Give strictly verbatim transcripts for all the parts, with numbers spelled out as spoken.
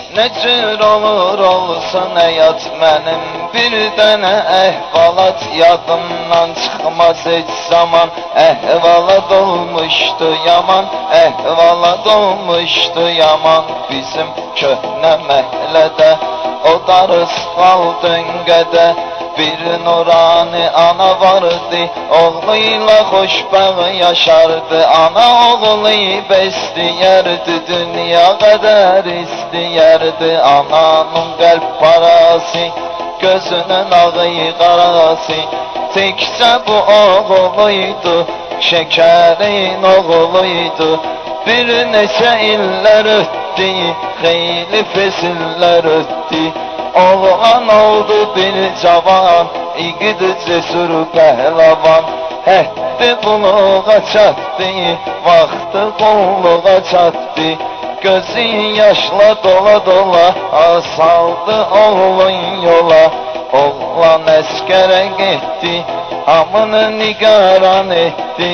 Ne cür olur olsun həyat mənim, bir dənə əhvalat yadımdan çıxmaz heç zaman. Əhvalat olmuşdu yaman, əhvalat olmuşdu yaman. Bizim köhnə məhəllədə o darız qaldın qədə. Bir nurani ana vardı, oğluyla xoşbəxt yaşardı. Ana oğlu besləyərdi, dünya qədər istəyərdi. Ananın qəlb parası, gözünün ağı qarası, təkcə bu oğluydu, şəkərin oğluydu. Bir neçə illər ötdü, xeyli fəsillər ötdü. Oğlan oldu bir cavan, igid cesur pəhləvan. Həddi buluğa çatdı, vaxtı qulluğa çatdı. Gözü yaşla dola dola, saldı oğlun yola. Oğlan əskərə getdi, hamını nigaran etdi.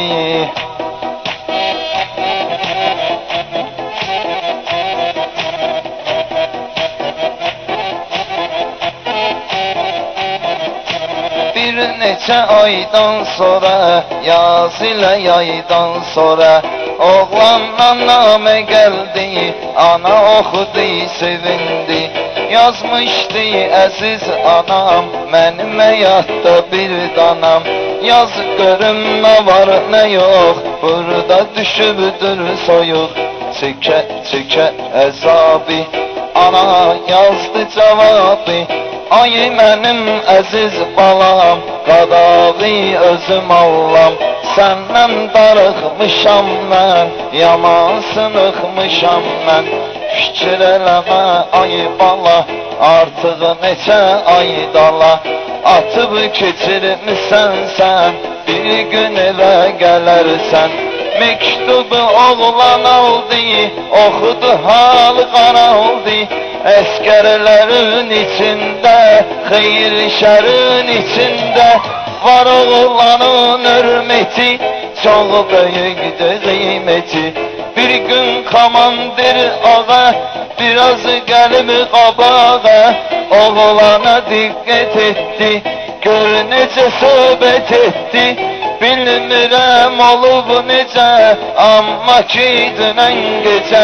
Bir neçə aydan sonra, yaz ilə yaydan sonra, oğlandan namə gəldi, ana oxudu, sevindi. Yazmışdı əziz anam, mənim həyatda bir danam. Yaz görüm nə var nə yox, burada düşübdür soyuq. Çəkə çəkə əzabı, ana yazdı cavabı. Ay mənim əziz balam, qadavi özüm Allahım. Səndən darıxmışam mən, yaman sınıxmışam mən. Fikir eləmə ay bala, artıq neçə ay dala. Atıb keçirmisən sən, bir gün evə gələrsən. Mektubu oğlan aldı, oxudu hal qaraldı. Əskərlərin içində, xeyir şərin içində var oğlanın hörməti, çox böyükdür qiyməti. Bir gün komandir ağa, biraz gəlib qabağa, oğlana diqqət etdi, gör necə söhbət etdi. Bilmirəm olub necə, amma ki dünən gecə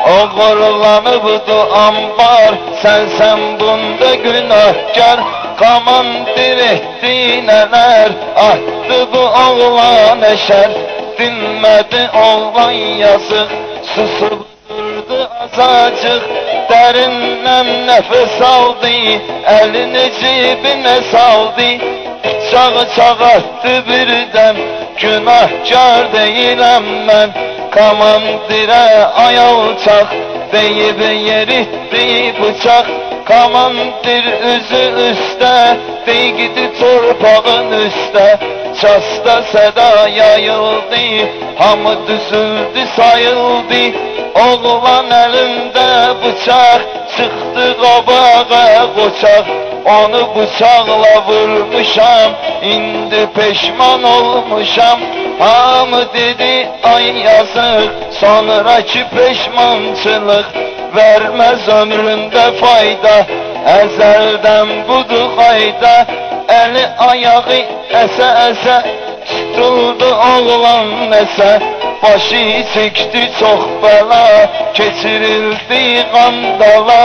oğurlanıbdı ambar, sənsən bunda günahkar. Komandir etdi nələr, atdı bu oğlan əşər. Dinmədi oğlan yazıq, susub durdu azacıq. Dərindən nəfəs aldı, əlini cibinə saldı. Bıçağı çağatdı birdən, günahkar deyiləm mən. Komandirə ayaq çaq, deyib yeritdi bıçaq. Komandir üzü üstə, deydi torpağın üstə. Çasta səda yayıldı, hamı düzüldü sayıldı. Oğlan əlində bıçaq, çıxdı qabağa qoçaq. Onu bıçaqla vurmuşam, indi peşman olmuşam. Hamı dedi ay yazıq, sonraki peşmançılıq verməz ömründə fayda. Əzəldən budur qayda, əli ayağı əsə əsə, tutuldu oğlan nəsə. Başı çəkdi çox bəla, keçirildi qandala.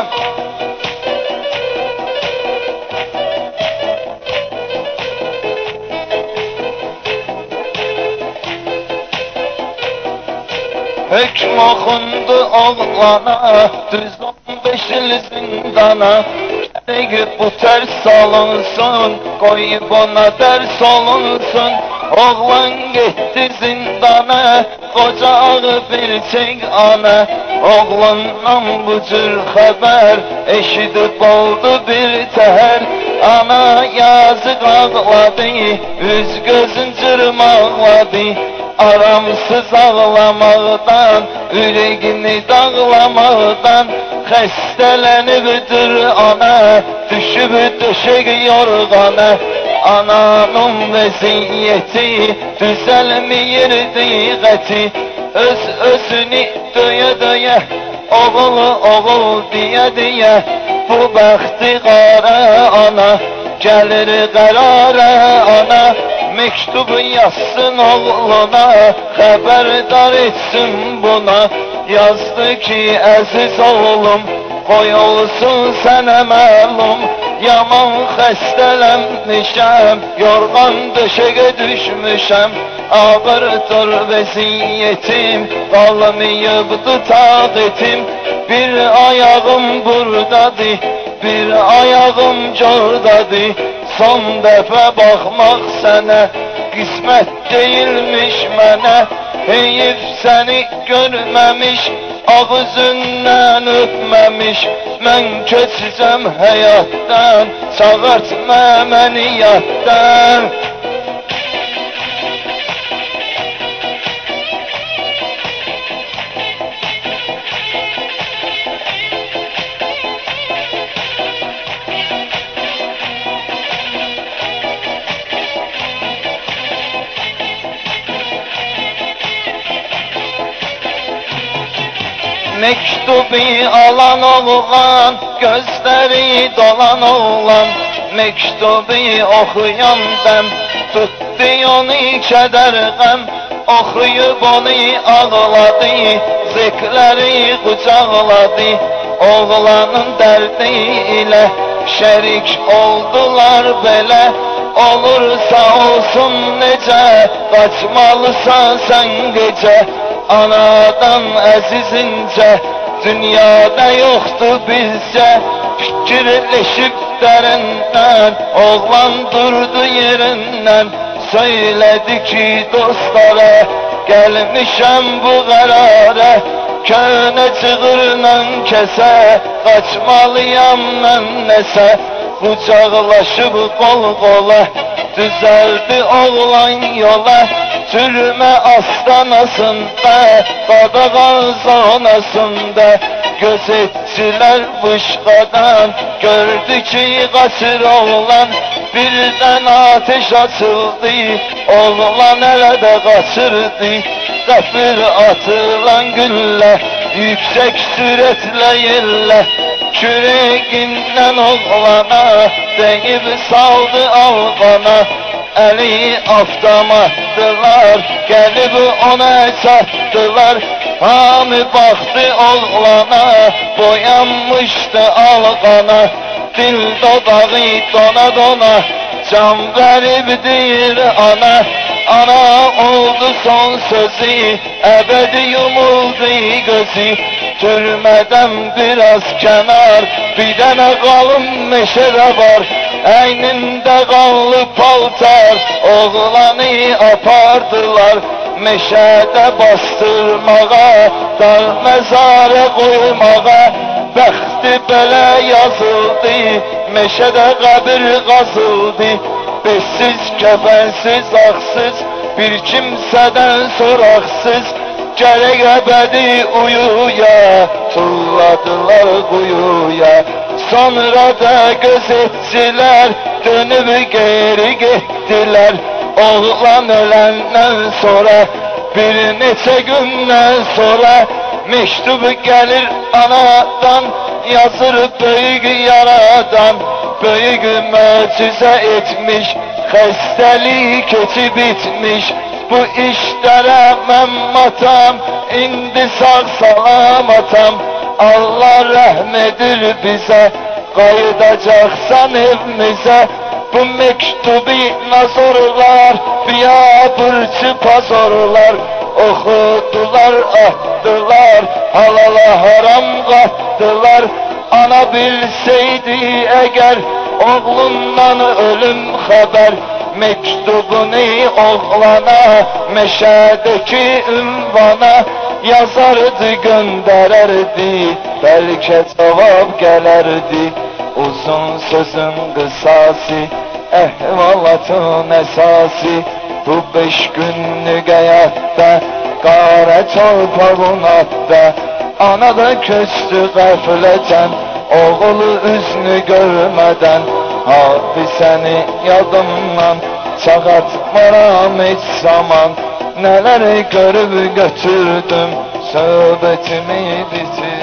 Hökm oxundu oğlana, düz on beş il zindana. Gərək bu tərs alınsın, qoyub ona dərs olunsun. Oğlan getdi zindana, qocağı bir çək ana. Oğlandan bu cür xəbər, eşidib oldu bir təhər. Ana yazıq ağladı, üz gözün cırmaqladı. Aramsız ağlamaqdan, ürəyini dağlamaqdan xəstələnibdir ana, düşüb döşək yorğana. Ananın vəziyyəti düzəlməyirdi qəti, öz özünü döyə döyə oğul oğul diye diye bu bəxti qara ana gəlir qərara ana. Mektubu yazsın oğluna, xəbərdar etsin buna. Yazdı ki əziz oğlum, qoy olsun sənə məlum, yaman xəstələnmişəm, yorğan döşəyə düşmüşəm. Ağırdır vəziyyətim, qalmayıbdı taqətim. Bir ayağım buradadır, bir ayağım cordadır. Son dəfə baxmaq sənə qismət deyilmiş mənə. Heyif səni görməmiş, ağzından öpməmiş. Mən keçəcəm həyatdan, çağırtma məni yaddan. Mektubu alan oğlan, gözleri dolan oğlan. Mektubu oxuyan dəm, tutdu onu kədər qəm. Oxuyub onu ağladı, zikləri qucaqladı. Oğlanın dərdi ilə şərik oldular belə. Olursa olsun necə, qaçmalısan sən gecə. Anadan əzizincə, dünyada yoxdur bizcə. Fikirləşib dərindən, oğlan durdu yerindən. Söylədi ki dostlara, gəlmişəm bu qərara. Könə çığırla kəsə, qaçmalıyam mən nəsə. Qucaqlaşıb qol qola, düzəldi oğlan yola. Türmə astanasında, qadağan zonasında. Gözetçilər vışqadan gördü ki qaçır oğlan. Birdən ateş açıldı, oğlan elə də qaçırdı. Qəfil atılan güllə, yüksək sürətlə yerlə. Küreğindən oğlana, dəyib saldı alqana. Əli avtomatdılar, gəlib ona çatdılar. Hamı baxdı oğlana, boyanmışdı alqana. Dil dodağı dona dona, can verib deyir ana. Ana oldu son sözü, əbədi yumuldu gözü. Türmədən biraz kənar, bir dənə qalın meşədə var. Əynində qanlı paltar, oğlanı apardılar. Meşədə bastırmağa, dar məzara qoymağa. Bəxti belə yazıldı, meşədə qəbir qazıldı. Beşsiz, kəfənsiz, axsız, bir kimsədən soraqsız. Gərək əbədi uyuya, tulladılar quyuya. Sonra da gözetçilər dönüb geri getdilər. Oğlan öləndən sonra, bir neçə gündən sonra. Mektub gəlir anadan, yazır böyük yaradan. Böyük möcüzə etmiş, xəstəlik keçib bitmiş. Bu işlərə mən matam, indi sağ salamatam. Allah rəhm edir bizə, qayıdacaqsan evimizə. Bu mektubu nazorlar, biabırçı pazorlar. Oxudular, atdılar, halala haram qatdılar. Ana bilseydi əgər, oğlundan ölüm xəbər. Mektubunu oğlana, meşədəki ünvana yazardı, göndərərdi, bəlkə cavab gələrdi. Uzun sözün qısası, əhvalatın əsası. Bu beş günlük həyatda, qara çarpağın atda. Ana da köçdü qəflətən, oğlu üzünü görmədən. Hadisəni yadımdan çağatmaram heç zaman. Nələri görüb götürdüm, söhbətimi bitir.